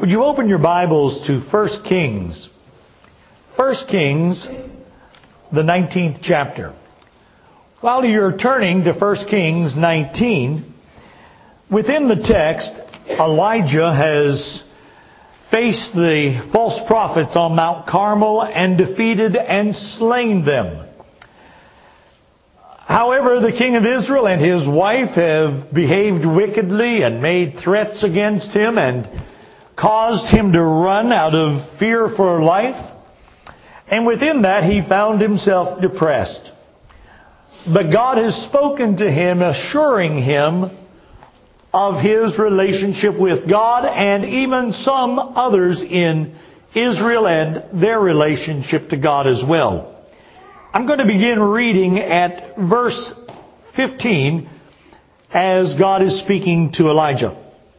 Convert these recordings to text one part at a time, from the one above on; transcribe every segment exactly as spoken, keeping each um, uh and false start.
Would you open your Bibles to First Kings? First Kings, the nineteenth chapter. While you're turning to First Kings nineteen, within the text, Elijah has faced the false prophets on Mount Carmel and defeated and slain them. However, the king of Israel and his wife have behaved wickedly and made threats against him and caused him to run out of fear for life. And within that, he found himself depressed. But God has spoken to him, assuring him of his relationship with God and even some others in Israel and their relationship to God as well. I'm going to begin reading at verse fifteen as God is speaking to Elijah.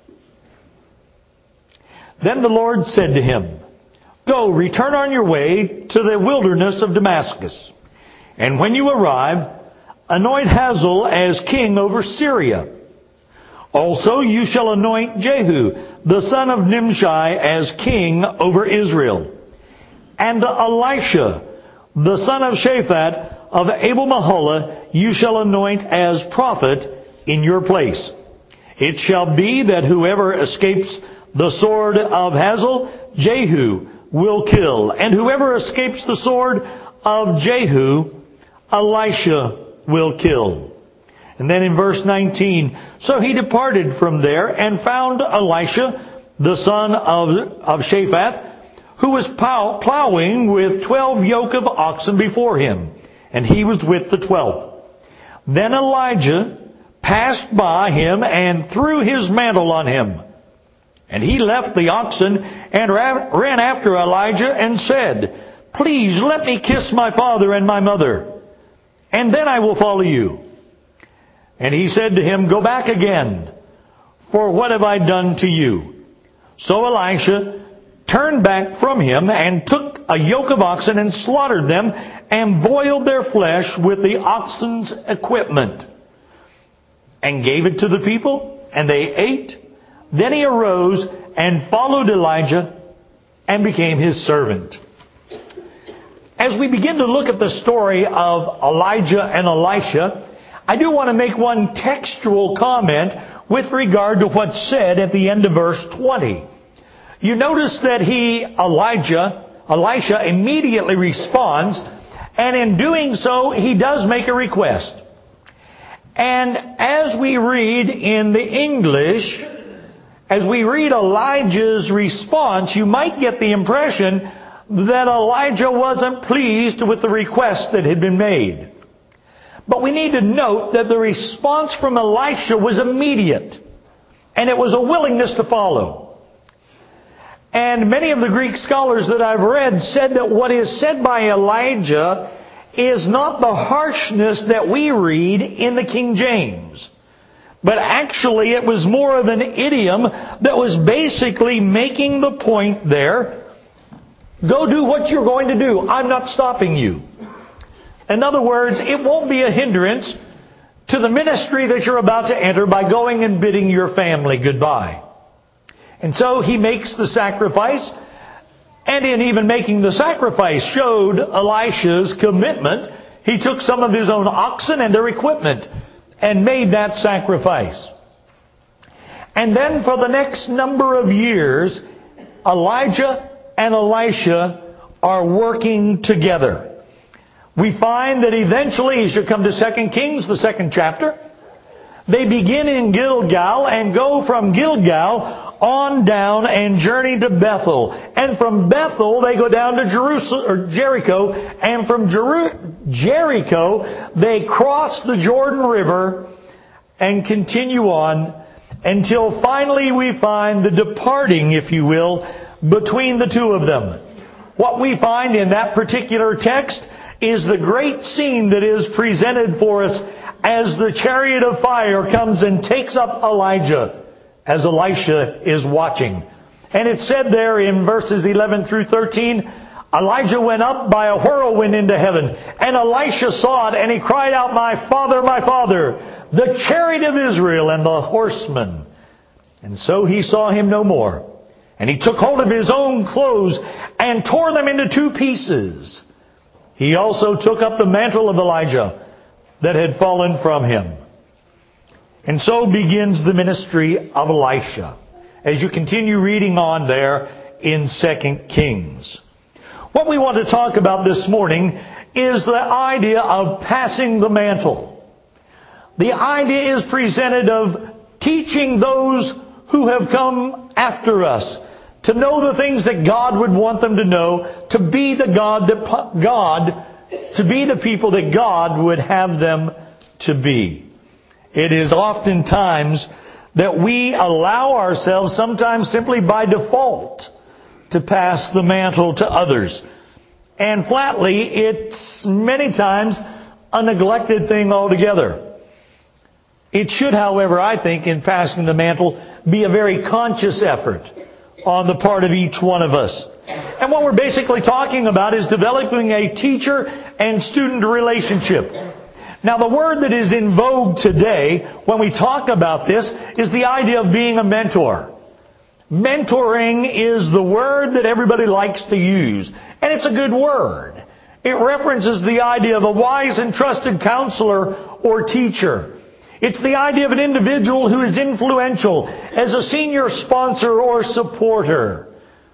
Then the Lord said to him, "Go, return on your way to the wilderness of Damascus. And when you arrive, anoint Hazael as king over Syria. Also you shall anoint Jehu, the son of Nimshi, as king over Israel. And Elisha, the son of Shaphat of Abel-Meholah, you shall anoint as prophet in your place. It shall be that whoever escapes the sword of Hazael, Jehu will kill. And whoever escapes the sword of Jehu, Elisha will kill." And then in verse nineteen, "So he departed from there and found Elisha, the son of, of Shaphat, who was plow, plowing with twelve yoke of oxen before him. And he was with the twelve. Then Elijah passed by him and threw his mantle on him. And he left the oxen and ran after Elijah and said, 'Please let me kiss my father and my mother, and then I will follow you.' And he said to him, 'Go back again, for what have I done to you?' So Elisha turned back from him and took a yoke of oxen and slaughtered them and boiled their flesh with the oxen's equipment and gave it to the people, and they ate. Then he arose and followed Elijah and became his servant." As we begin to look at the story of Elijah and Elisha, I do want to make one textual comment with regard to what's said at the end of verse twenty. You notice that he, Elijah, Elisha immediately responds, and in doing so, he does make a request. And as we read in the English, as we read Elijah's response, you might get the impression that Elijah wasn't pleased with the request that had been made. But we need to note that the response from Elisha was immediate, and it was a willingness to follow. And many of the Greek scholars that I've read said that what is said by Elijah is not the harshness that we read in the King James. But actually it was more of an idiom that was basically making the point there, go do what you're going to do. I'm not stopping you. In other words, it won't be a hindrance to the ministry that you're about to enter by going and bidding your family goodbye. And so he makes the sacrifice, and in even making the sacrifice showed Elisha's commitment. He took some of his own oxen and their equipment and made that sacrifice. And then for the next number of years, Elijah and Elisha are working together. We find that eventually, as you come to Second Kings, the second chapter, they begin in Gilgal and go from Gilgal on down and journey to Bethel. And from Bethel, they go down to Jerusalem, or Jericho. And from Jer- Jericho, they cross the Jordan River and continue on until finally we find the departing, if you will, between the two of them. What we find in that particular text is the great scene that is presented for us as the chariot of fire comes and takes up Elijah as Elisha is watching. And it said there in verses eleven through thirteen, Elijah went up by a whirlwind into heaven, and Elisha saw it, and he cried out, "My father, my father, the chariot of Israel and the horsemen." And so he saw him no more. And he took hold of his own clothes and tore them into two pieces. He also took up the mantle of Elijah that had fallen from him. And so begins the ministry of Elisha, as you continue reading on there in Second Kings. What we want to talk about this morning is the idea of passing the mantle. The idea is presented of teaching those who have come after us to know the things that God would want them to know, to be the God that God, to be the people that God would have them to be. It is oftentimes that we allow ourselves, sometimes simply by default, to pass the mantle to others. And flatly, it's many times a neglected thing altogether. It should, however, I think, in passing the mantle, be a very conscious effort on the part of each one of us. And what we're basically talking about is developing a teacher and student relationship. Now, the word that is in vogue today, when we talk about this, is the idea of being a mentor. Mentoring is the word that everybody likes to use. And it's a good word. It references the idea of a wise and trusted counselor or teacher. It's the idea of an individual who is influential as a senior sponsor or supporter.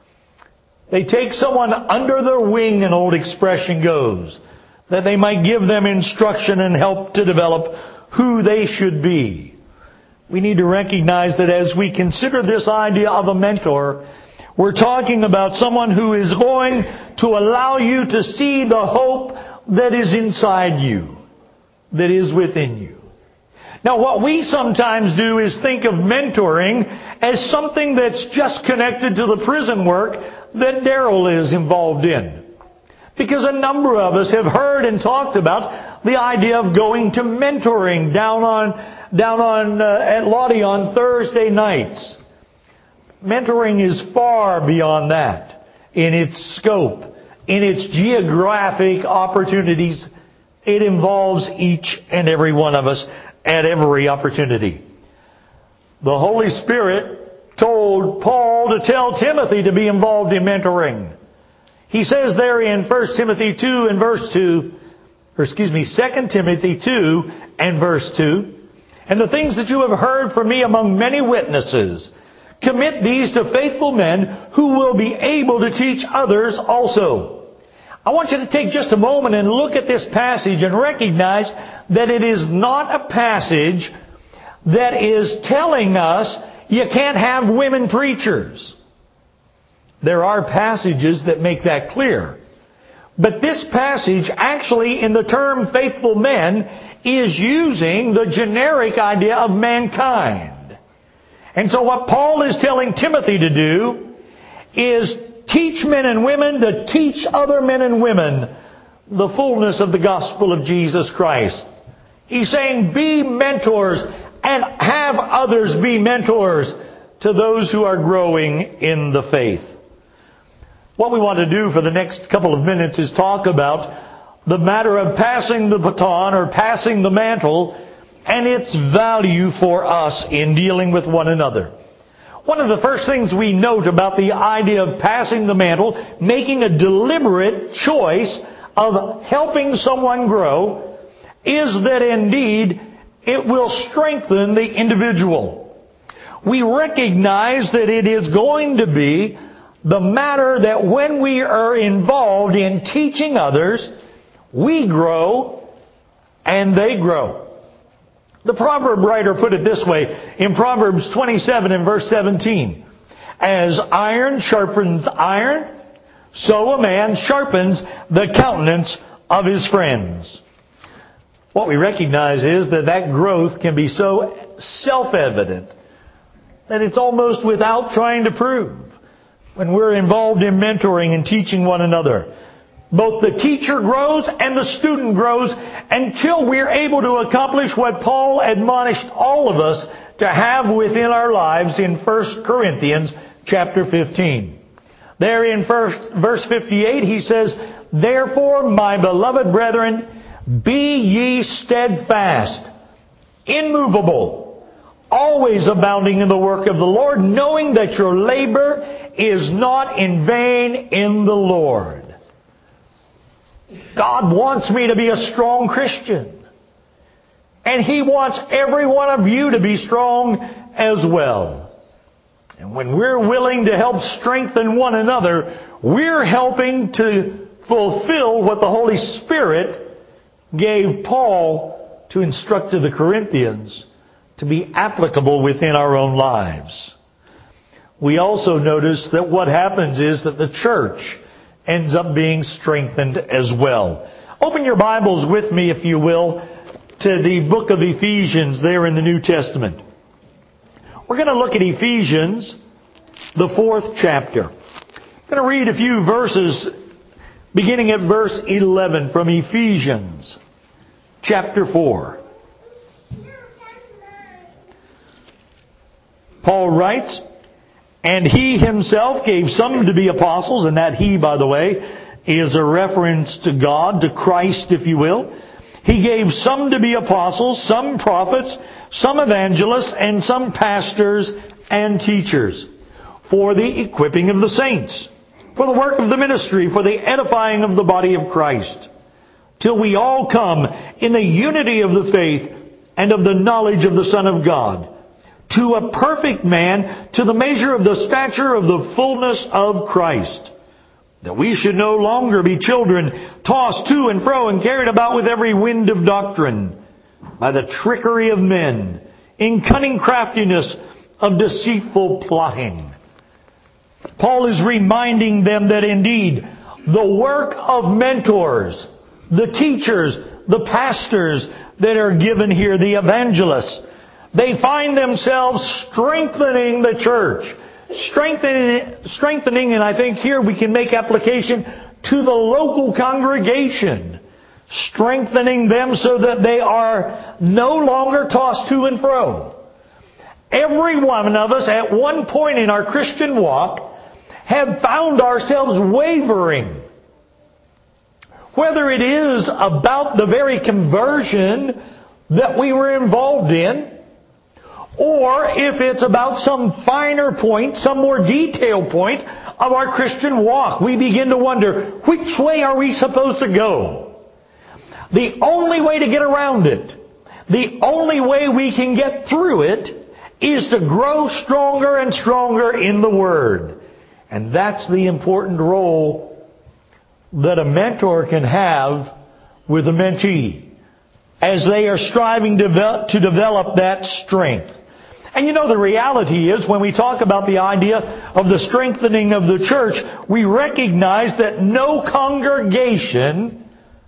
They take someone under their wing, an old expression goes, that they might give them instruction and help to develop who they should be. We need to recognize that as we consider this idea of a mentor, we're talking about someone who is going to allow you to see the hope that is inside you, that is within you. Now, what we sometimes do is think of mentoring as something that's just connected to the prison work that Daryl is involved in. Because a number of us have heard and talked about the idea of going to mentoring down on down on uh, at Lottie on Thursday nights. Mentoring is far beyond that in its scope, in its geographic opportunities. It involves each and every one of us at every opportunity. The Holy Spirit told Paul to tell Timothy to be involved in mentoring. He says there in First Timothy two and verse two, or excuse me, Second Timothy two and verse two, and the things that you have heard from me among many witnesses, commit these to faithful men who will be able to teach others also. I want you to take just a moment and look at this passage and recognize that it is not a passage that is telling us you can't have women preachers. There are passages that make that clear. But this passage, actually, in the term faithful men, is using the generic idea of mankind. And so what Paul is telling Timothy to do is teach men and women to teach other men and women the fullness of the gospel of Jesus Christ. He's saying be mentors and have others be mentors to those who are growing in the faith. What we want to do for the next couple of minutes is talk about the matter of passing the baton or passing the mantle and its value for us in dealing with one another. One of the first things we note about the idea of passing the mantle, making a deliberate choice of helping someone grow, is that indeed it will strengthen the individual. We recognize that it is going to be the matter that when we are involved in teaching others, we grow and they grow. The proverb writer put it this way in Proverbs twenty-seven and verse seventeen. As iron sharpens iron, so a man sharpens the countenance of his friends. What we recognize is that that growth can be so self-evident that it's almost without trying to prove. When we're involved in mentoring and teaching one another, both the teacher grows and the student grows until we're able to accomplish what Paul admonished all of us to have within our lives in First Corinthians chapter fifteen. There in verse fifty-eight he says, "Therefore, my beloved brethren, be ye steadfast, immovable, always abounding in the work of the Lord, knowing that your labor is not in vain in the Lord. God wants me to be a strong Christian. And He wants every one of you to be strong as well. And when we're willing to help strengthen one another, we're helping to fulfill what the Holy Spirit gave Paul to instruct to the Corinthians to be applicable within our own lives. We also notice that what happens is that the church ends up being strengthened as well. Open your Bibles with me, if you will, to the book of Ephesians there in the New Testament. We're going to look at Ephesians, the fourth chapter. I'm going to read a few verses beginning at verse eleven from Ephesians chapter four. Paul writes, "And He Himself gave some to be apostles," and that He, by the way, is a reference to God, to Christ, if you will. "He gave some to be apostles, some prophets, some evangelists, and some pastors and teachers, for the equipping of the saints, for the work of the ministry, for the edifying of the body of Christ, till we all come in the unity of the faith and of the knowledge of the Son of God, to a perfect man, to the measure of the stature of the fullness of Christ, that we should no longer be children, tossed to and fro and carried about with every wind of doctrine, by the trickery of men, in cunning craftiness of deceitful plotting." Paul is reminding them that indeed the work of mentors, the teachers, the pastors that are given here, the evangelists, they find themselves strengthening the church. Strengthening, strengthening, and I think here we can make application to the local congregation. Strengthening them so that they are no longer tossed to and fro. Every one of us at one point in our Christian walk have found ourselves wavering. Whether it is about the very conversion that we were involved in, or if it's about some finer point, some more detailed point of our Christian walk, we begin to wonder, which way are we supposed to go? The only way to get around it, the only way we can get through it, is to grow stronger and stronger in the Word. And that's the important role that a mentor can have with a mentee, as they are striving to develop that strength. And you know, the reality is, when we talk about the idea of the strengthening of the church, we recognize that no congregation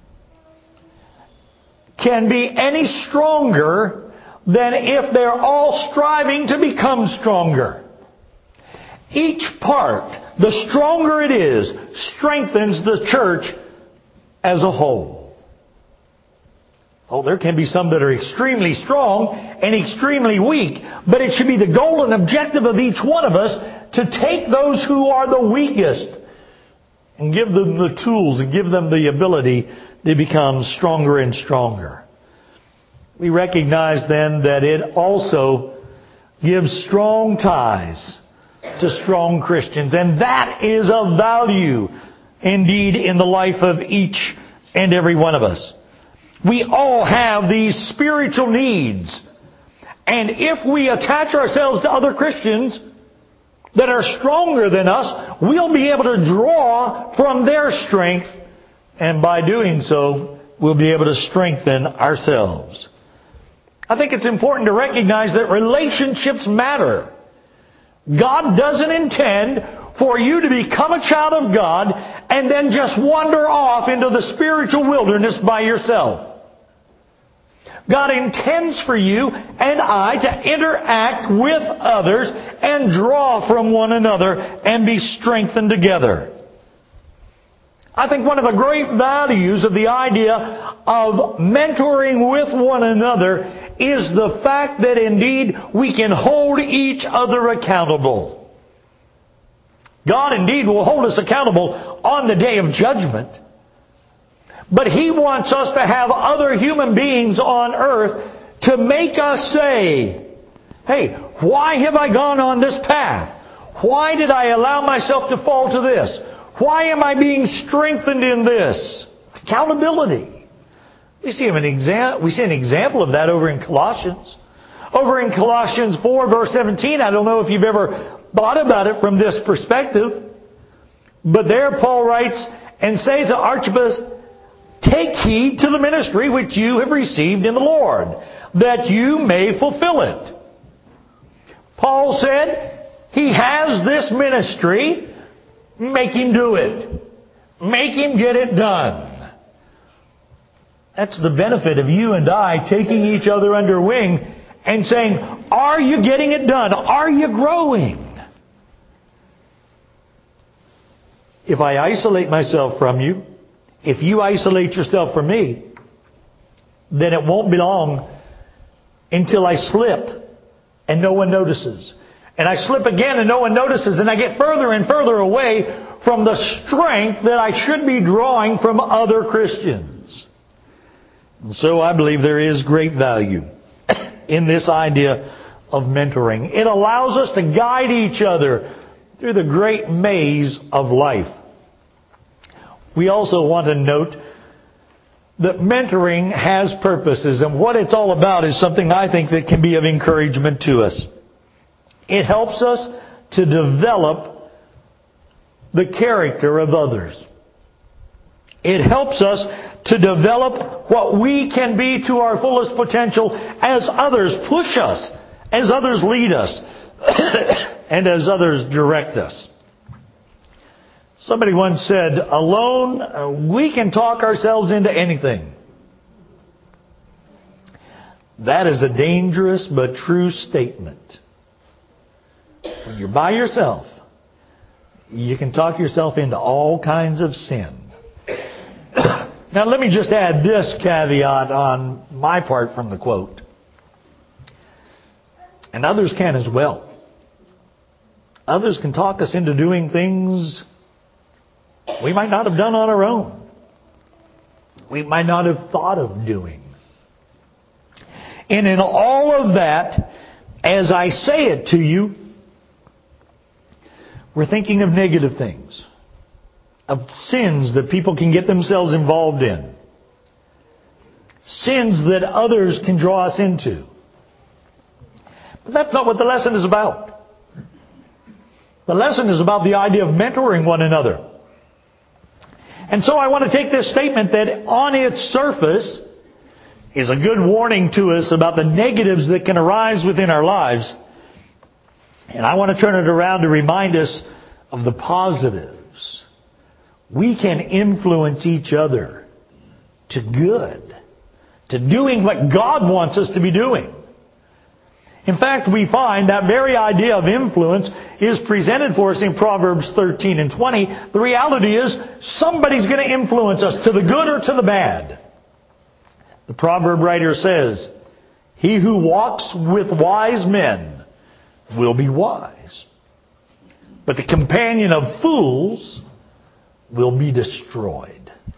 can be any stronger than if they're all striving to become stronger. Each part, the stronger it is, strengthens the church as a whole. Oh, there can be some that are extremely strong and extremely weak, but it should be the goal and objective of each one of us to take those who are the weakest and give them the tools and give them the ability to become stronger and stronger. We recognize then that it also gives strong ties to strong Christians, and that is of value indeed in the life of each and every one of us. We all have these spiritual needs. And if we attach ourselves to other Christians that are stronger than us, we'll be able to draw from their strength. And by doing so, we'll be able to strengthen ourselves. I think it's important to recognize that relationships matter. God doesn't intend for you to become a child of God and then just wander off into the spiritual wilderness by yourself. God intends for you and I to interact with others and draw from one another and be strengthened together. I think one of the great values of the idea of mentoring with one another is the fact that indeed we can hold each other accountable. God indeed will hold us accountable on the day of judgment. But He wants us to have other human beings on earth to make us say, hey, why have I gone on this path? Why did I allow myself to fall to this? Why am I being strengthened in this? Accountability. We see an exam- we see an example of that over in Colossians. Over in Colossians four, verse seventeen, I don't know if you've ever thought about it from this perspective, but there Paul writes, and say to Archippus, take heed to the ministry which you have received in the Lord, that you may fulfill it. Paul said, he has this ministry, make him do it. Make him get it done. That's the benefit of you and I taking each other under wing and saying, are you getting it done? Are you growing? If I isolate myself from you, if you isolate yourself from me, then it won't be long until I slip and no one notices. And I slip again and no one notices, and I get further and further away from the strength that I should be drawing from other Christians. And so I believe there is great value in this idea of mentoring. It allows us to guide each other through the great maze of life. We also want to note that mentoring has purposes, and what it's all about is something I think that can be of encouragement to us. It helps us to develop the character of others. It helps us to develop what we can be to our fullest potential as others push us, as others lead us, and as others direct us. Somebody once said, alone, uh, we can talk ourselves into anything. That is a dangerous but true statement. When you're by yourself, you can talk yourself into all kinds of sin. Now let me just add this caveat on my part from the quote. And others can as well. Others can talk us into doing things we might not have done on our own. We might not have thought of doing. And in all of that, as I say it to you, we're thinking of negative things, of sins that people can get themselves involved in, sins that others can draw us into. But that's not what the lesson is about. The lesson is about the idea of mentoring one another. And so I want to take this statement that on its surface is a good warning to us about the negatives that can arise within our lives. And I want to turn it around to remind us of the positives. We can influence each other to good, to doing what God wants us to be doing. In fact, we find that very idea of influence is presented for us in Proverbs thirteen and twenty. The reality is, somebody's going to influence us to the good or to the bad. The proverb writer says, he who walks with wise men will be wise, but the companion of fools will be destroyed.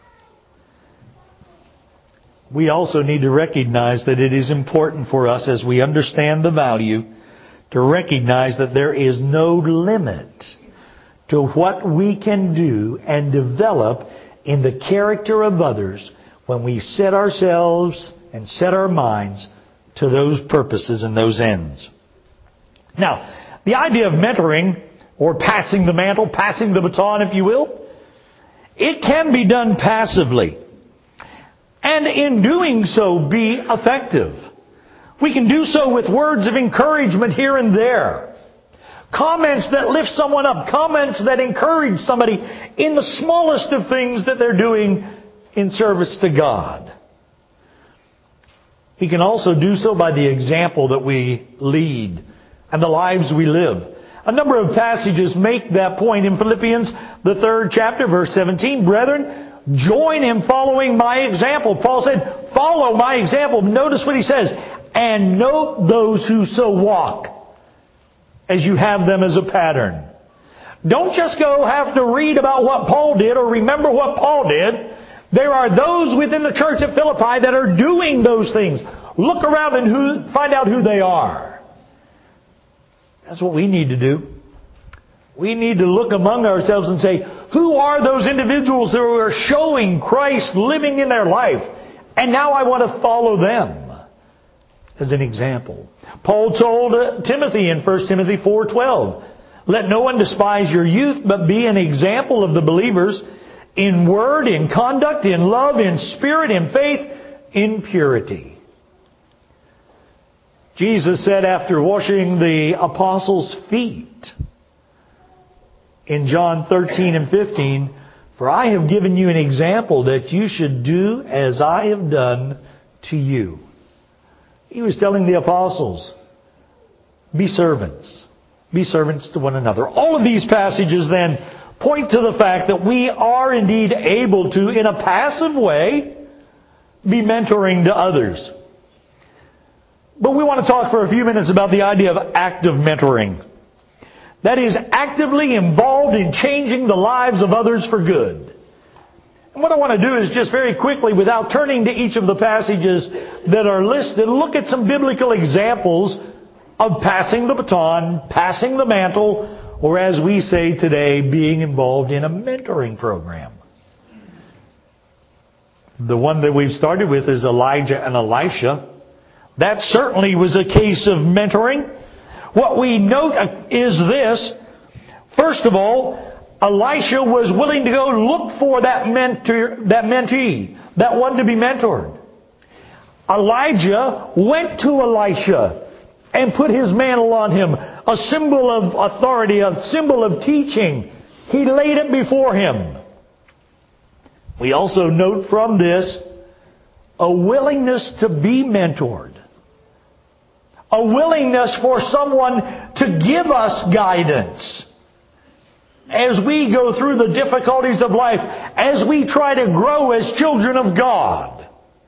We also need to recognize that it is important for us, as we understand the value, to recognize that there is no limit to what we can do and develop in the character of others when we set ourselves and set our minds to those purposes and those ends. Now, the idea of mentoring, or passing the mantle, passing the baton, if you will, it can be done passively. And in doing so, be effective. We can do so with words of encouragement here and there. Comments that lift someone up. Comments that encourage somebody in the smallest of things that they're doing in service to God. We can also do so by the example that we lead and the lives we live. A number of passages make that point. In Philippians, the third chapter, verse seventeen, brethren, join in following my example. Paul said, follow my example. Notice what he says. And note those who so walk, as you have them as a pattern. Don't just go have to read about what Paul did or remember what Paul did. There are those within the church at Philippi that are doing those things. Look around and who, find out who they are. That's what we need to do. We need to look among ourselves and say, who are those individuals who are showing Christ living in their life? And now I want to follow them as an example. Paul told Timothy in First Timothy four twelve, let no one despise your youth, but be an example of the believers in word, in conduct, in love, in spirit, in faith, in purity. Jesus said after washing the apostles' feet in John thirteen and fifteen, for I have given you an example that you should do as I have done to you. He was telling the apostles, be servants. Be servants to one another. All of these passages then point to the fact that we are indeed able to, in a passive way, be mentoring to others. But we want to talk for a few minutes about the idea of active mentoring. That is, actively involved in changing the lives of others for good. And what I want to do is just very quickly, without turning to each of the passages that are listed, look at some biblical examples of passing the baton, passing the mantle, or as we say today, being involved in a mentoring program. The one that we've started with is Elijah and Elisha. That certainly was a case of mentoring. What we note is this. First of all, Elisha was willing to go look for that mentor, that mentee, that one to be mentored. Elijah went to Elisha and put his mantle on him, a symbol of authority, a symbol of teaching. He laid it before him. We also note from this a willingness to be mentored. A willingness for someone to give us guidance as we go through the difficulties of life, as we try to grow as children of God.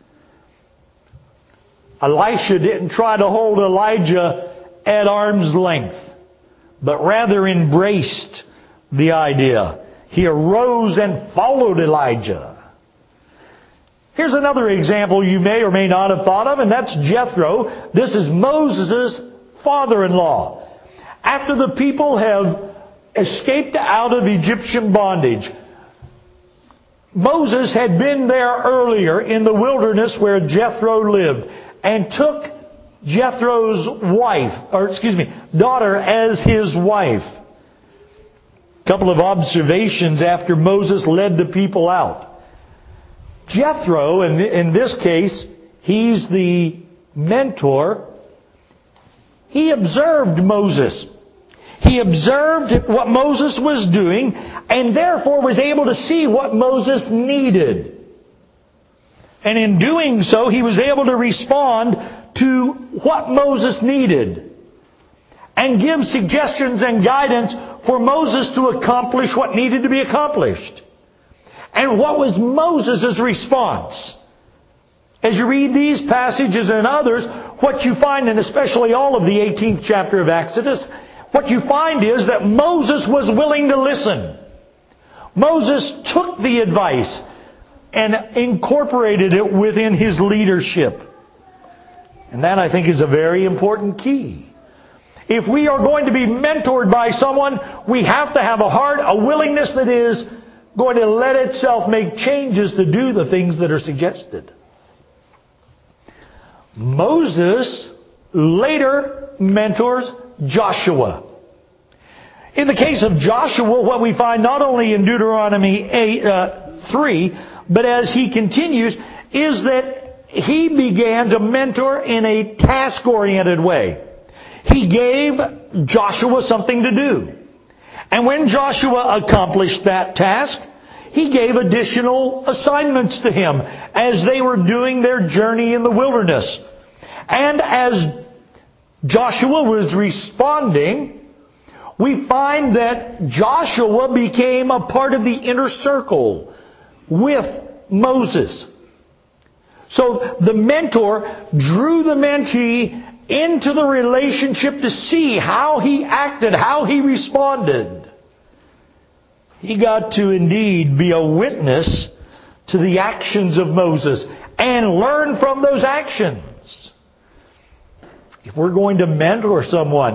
Elisha didn't try to hold Elijah at arm's length, but rather embraced the idea. He arose and followed Elijah. Here's another example you may or may not have thought of, and that's Jethro. This is Moses' father-in-law. After the people have escaped out of Egyptian bondage, Moses had been there earlier in the wilderness where Jethro lived, and took Jethro's wife, or excuse me, daughter as his wife. A couple of observations after Moses led the people out. Jethro, in, in this case, he's the mentor. He observed Moses. He observed what Moses was doing, and therefore was able to see what Moses needed. And in doing so, he was able to respond to what Moses needed and give suggestions and guidance for Moses to accomplish what needed to be accomplished. And what was Moses' response? As you read these passages and others, what you find, and especially all of the eighteenth chapter of Exodus, what you find is that Moses was willing to listen. Moses took the advice and incorporated it within his leadership. And that, I think, is a very important key. If we are going to be mentored by someone, we have to have a heart, a willingness that is going to let itself make changes to do the things that are suggested. Moses later mentors Joshua. In the case of Joshua, what we find not only in Deuteronomy eight, uh, three, but as he continues, is that he began to mentor in a task-oriented way. He gave Joshua something to do. And when Joshua accomplished that task, he gave additional assignments to him as they were doing their journey in the wilderness. And as Joshua was responding, we find that Joshua became a part of the inner circle with Moses. So the mentor drew the mentee into the relationship to see how he acted, how he responded. He got to indeed be a witness to the actions of Moses and learn from those actions. If we're going to mentor someone,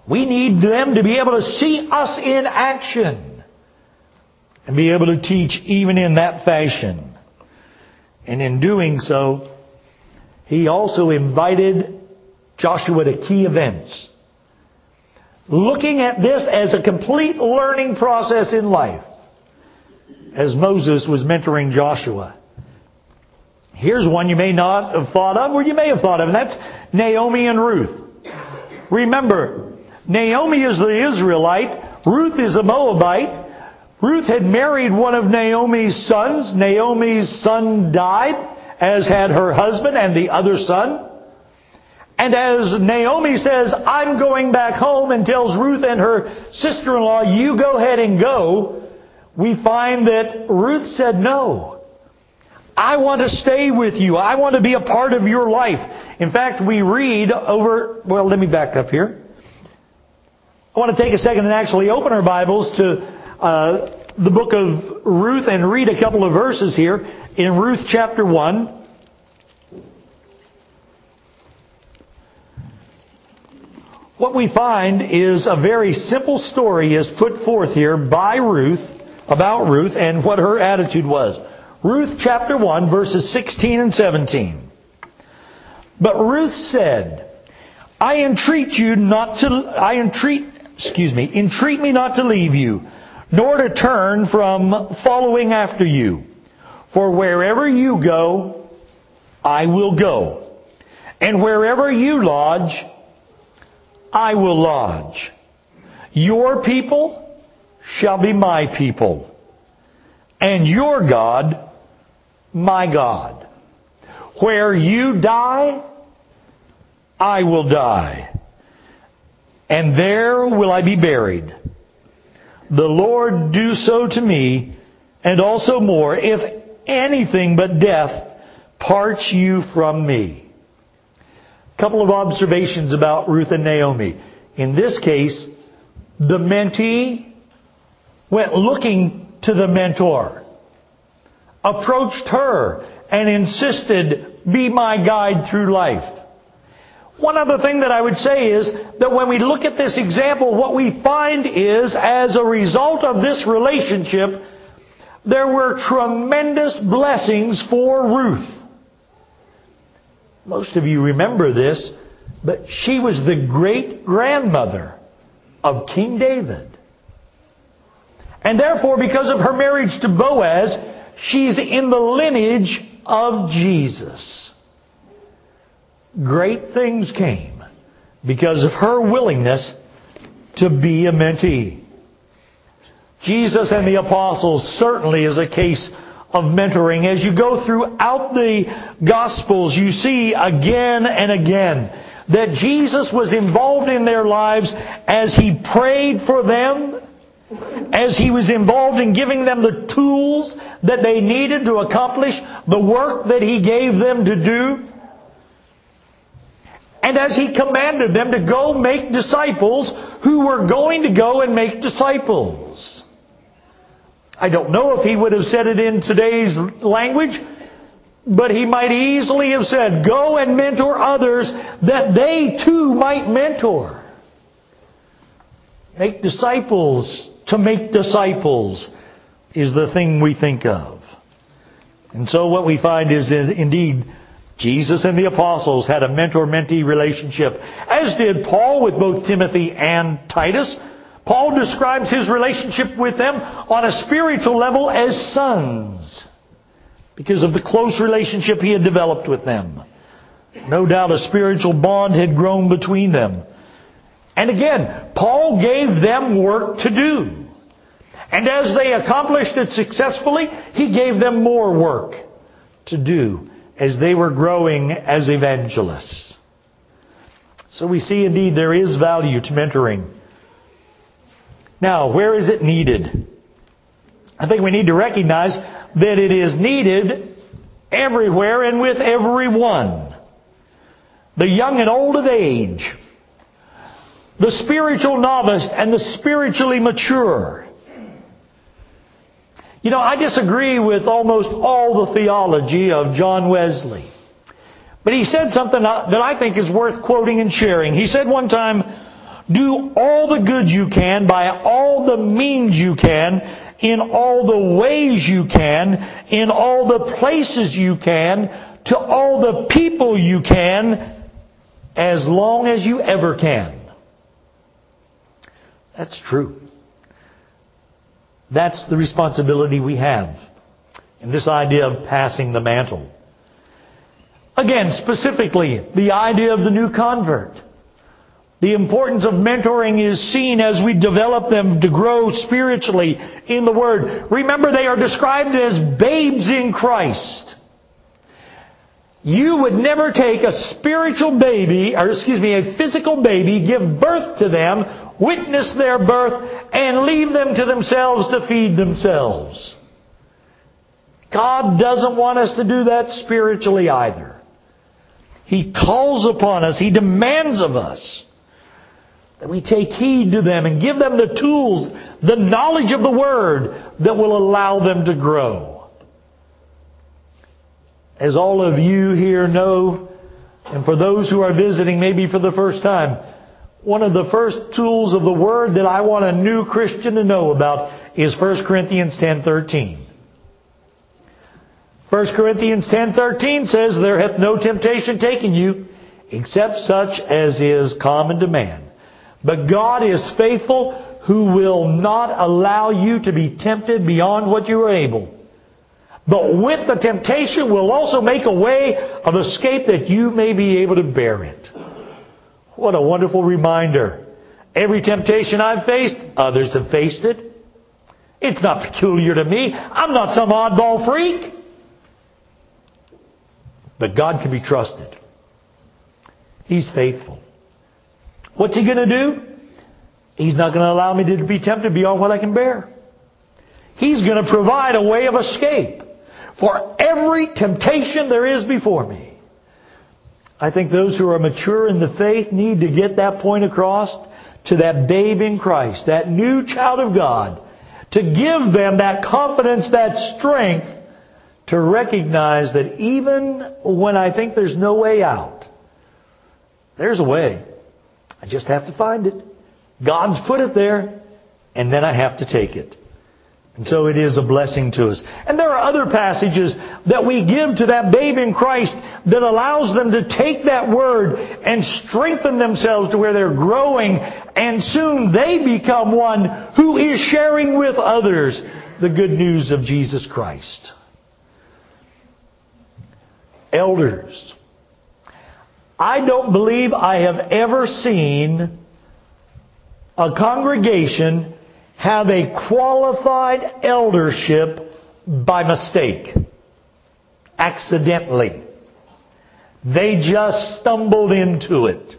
We need them to be able to see us in action and be able to teach even in that fashion. And in doing so, he also invited Joshua to key events, looking at this as a complete learning process in life, as Moses was mentoring Joshua. Here's one you may not have thought of, or you may have thought of, and that's Naomi and Ruth. Remember, Naomi is the Israelite, Ruth is a Moabite. Ruth had married one of Naomi's sons. Naomi's son died, as had her husband and the other son. And as Naomi says, I'm going back home, and tells Ruth and her sister-in-law, you go ahead and go, we find that Ruth said, no, I want to stay with you. I want to be a part of your life. In fact, we read over, well, let me back up here. I want to take a second and actually open our Bibles to uh, the book of Ruth and read a couple of verses here in Ruth chapter one. What we find is a very simple story is put forth here by Ruth, about Ruth and what her attitude was. Ruth chapter one, verses sixteen and seventeen. But Ruth said, I entreat you not to, I entreat, excuse me, entreat me not to leave you, nor to turn from following after you. For wherever you go, I will go. And wherever you lodge, I will lodge. Your people shall be my people, and your God, my God. Where you die, I will die, and there will I be buried. The Lord do so to me, and also more, if anything but death parts you from me. A couple of observations about Ruth and Naomi. In this case, the mentee went looking to the mentor, approached her, and insisted, be my guide through life. One other thing that I would say is that when we look at this example, what we find is, as a result of this relationship, there were tremendous blessings for Ruth. Most of you remember this, but she was the great-grandmother of King David. And therefore, because of her marriage to Boaz, she's in the lineage of Jesus. Great things came because of her willingness to be a mentee. Jesus and the apostles certainly is a case of mentoring. As you go throughout the Gospels, you see again and again that Jesus was involved in their lives as He prayed for them, as He was involved in giving them the tools that they needed to accomplish the work that He gave them to do, and as He commanded them to go make disciples who were going to go and make disciples. I don't know if He would have said it in today's language, but He might easily have said, go and mentor others that they too might mentor. Make disciples to make disciples is the thing we think of. And so what we find is that indeed Jesus and the apostles had a mentor-mentee relationship, as did Paul with both Timothy and Titus. Paul describes his relationship with them on a spiritual level as sons, because of the close relationship he had developed with them. No doubt a spiritual bond had grown between them. And again, Paul gave them work to do. And as they accomplished it successfully, he gave them more work to do as they were growing as evangelists. So we see indeed there is value to mentoring. Now, where is it needed? I think we need to recognize that it is needed everywhere and with everyone. The young and old of age. The spiritual novice and the spiritually mature. You know, I disagree with almost all the theology of John Wesley. But he said something that I think is worth quoting and sharing. He said one time, Do all the good you can by all the means you can, in all the ways you can, in all the places you can, to all the people you can, as long as you ever can. That's true. That's the responsibility we have in this idea of passing the mantle. Again, specifically, the idea of the new convert. The importance of mentoring is seen as we develop them to grow spiritually in the Word. Remember, they are described as babes in Christ. You would never take a spiritual baby, or excuse me, a physical baby, give birth to them, witness their birth, and leave them to themselves to feed themselves. God doesn't want us to do that spiritually either. He calls upon us, He demands of us that we take heed to them and give them the tools, the knowledge of the Word that will allow them to grow. As all of you here know, and for those who are visiting maybe for the first time, one of the first tools of the Word that I want a new Christian to know about is First Corinthians ten thirteen. First Corinthians ten thirteen says, "There hath no temptation taken you, except such as is common to man. But God is faithful, who will not allow you to be tempted beyond what you are able. But with the temptation will also make a way of escape that you may be able to bear it." What a wonderful reminder. Every temptation I've faced, others have faced it. It's not peculiar to me. I'm not some oddball freak. But God can be trusted. He's faithful. What's He going to do? He's not going to allow me to be tempted beyond what I can bear. He's going to provide a way of escape for every temptation there is before me. I think those who are mature in the faith need to get that point across to that babe in Christ, that new child of God, to give them that confidence, that strength, to recognize that even when I think there's no way out, there's a way. I just have to find it. God's put it there, and then I have to take it. And so it is a blessing to us. And there are other passages that we give to that babe in Christ that allows them to take that Word and strengthen themselves to where they're growing, and soon they become one who is sharing with others the good news of Jesus Christ. Elders. I don't believe I have ever seen a congregation have a qualified eldership by mistake, accidentally. They just stumbled into it.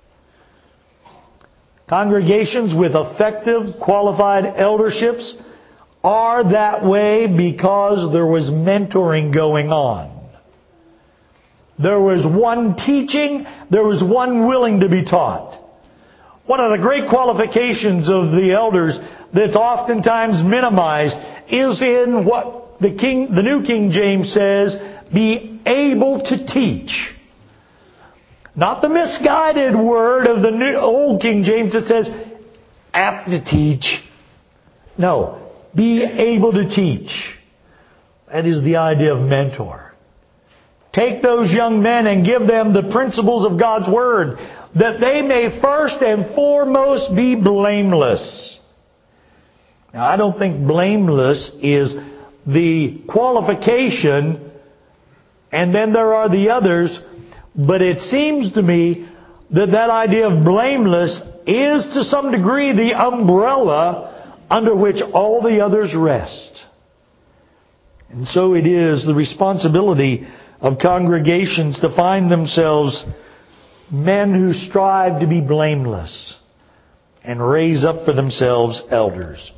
Congregations with effective, qualified elderships are that way because there was mentoring going on. There was one teaching, there was one willing to be taught. One of the great qualifications of the elders that's oftentimes minimized is in what the King, the New King James says, be able to teach. Not the misguided word of the New, Old King James that says apt to teach. No, be able to teach. That is the idea of mentor. Take those young men and give them the principles of God's Word, that they may first and foremost be blameless. Now, I don't think blameless is the qualification, and then there are the others, but it seems to me that that idea of blameless is to some degree the umbrella under which all the others rest. And so it is the responsibility of congregations to find themselves men who strive to be blameless and raise up for themselves elders.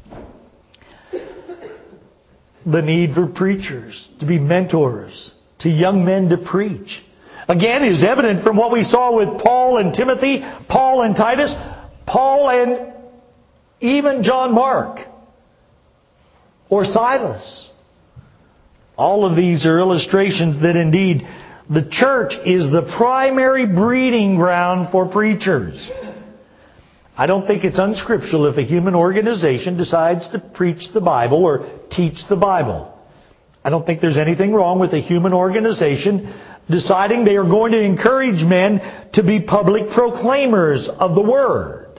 The need for preachers to be mentors to young men to preach. Again, is evident from what we saw with Paul and Timothy, Paul and Titus, Paul and even John Mark or Silas. All of these are illustrations that indeed the church is the primary breeding ground for preachers. I don't think it's unscriptural if a human organization decides to preach the Bible or teach the Bible. I don't think there's anything wrong with a human organization deciding they are going to encourage men to be public proclaimers of the Word.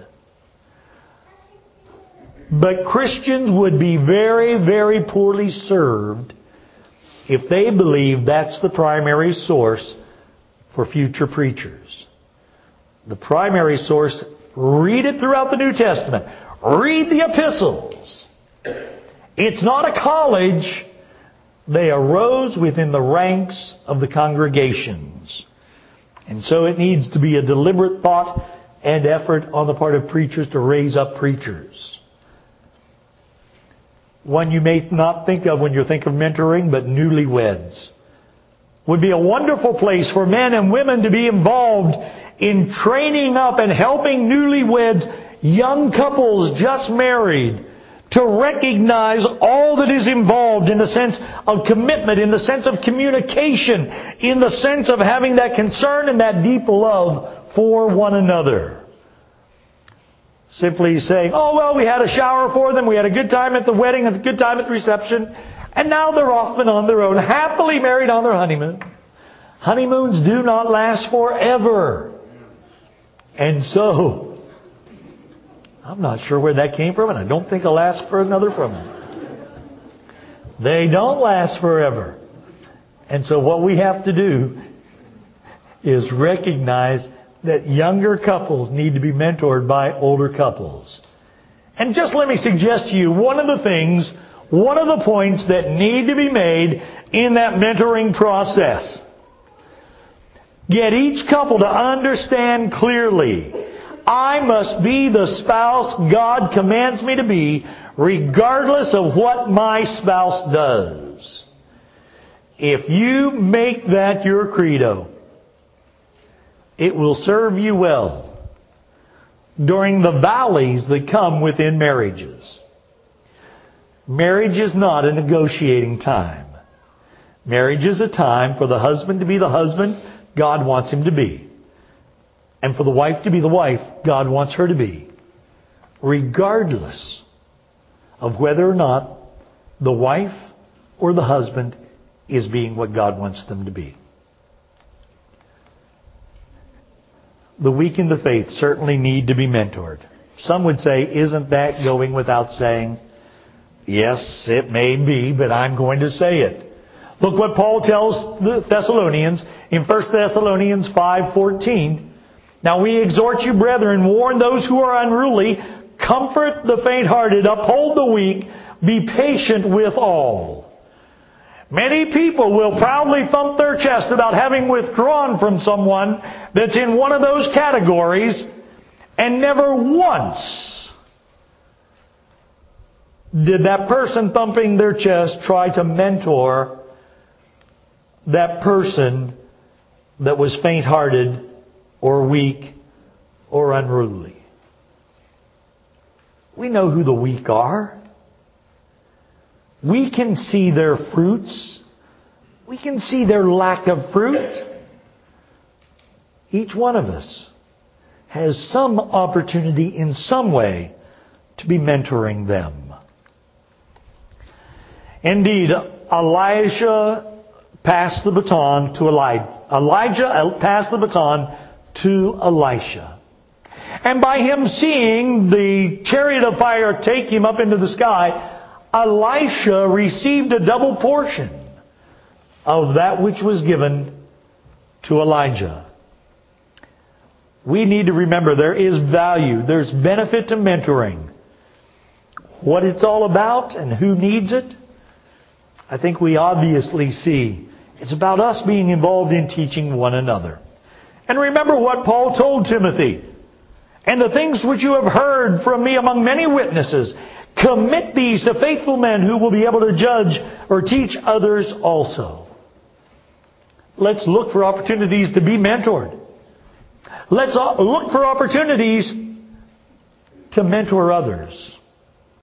But Christians would be very, very poorly served if they believe that's the primary source for future preachers. The primary source, read it throughout the New Testament. Read the epistles. It's not a college. They arose within the ranks of the congregations. And so it needs to be a deliberate thought and effort on the part of preachers to raise up preachers. One you may not think of when you think of mentoring, but newlyweds. Would be a wonderful place for men and women to be involved in training up and helping newlyweds, young couples just married, to recognize all that is involved in the sense of commitment, in the sense of communication, in the sense of having that concern and that deep love for one another. Simply saying, oh, well, we had a shower for them, we had a good time at the wedding, a good time at the reception, and now they're off and on their own, happily married on their honeymoon. Honeymoons do not last forever. And so, I'm not sure where that came from, and I don't think I'll ask for another from them. They don't last forever. And so what we have to do is recognize that younger couples need to be mentored by older couples. And just let me suggest to you one of the things, one of the points that need to be made in that mentoring process. Get each couple to understand clearly, I must be the spouse God commands me to be, regardless of what my spouse does. If you make that your credo, it will serve you well during the valleys that come within marriages. Marriage is not a negotiating time. Marriage is a time for the husband to be the husband God wants him to be. And for the wife to be the wife God wants her to be. Regardless of whether or not the wife or the husband is being what God wants them to be. The weak in the faith certainly need to be mentored. Some would say, isn't that going without saying? Yes, it may be, but I'm going to say it. Look what Paul tells the Thessalonians in First Thessalonians five fourteen. Now we exhort you, brethren, warn those who are unruly, comfort the faint-hearted, uphold the weak, be patient with all. Many people will proudly thump their chest about having withdrawn from someone that's in one of those categories, and never once did that person thumping their chest try to mentor that person that was faint-hearted or weak or unruly. We know who the weak are. We can see their fruits. We can see their lack of fruit. Each one of us has some opportunity in some way to be mentoring them. Indeed, Elijah passed the baton to Elijah. Elijah passed the baton to Elisha. And by him seeing the chariot of fire take him up into the sky, Elisha received a double portion of that which was given to Elijah. We need to remember there is value, there's benefit to mentoring. What it's all about and who needs it, I think we obviously see. It's about us being involved in teaching one another. And remember what Paul told Timothy. And the things which you have heard from me among many witnesses, commit these to faithful men who will be able to judge or teach others also. Let's look for opportunities to be mentored. Let's look for opportunities to mentor others.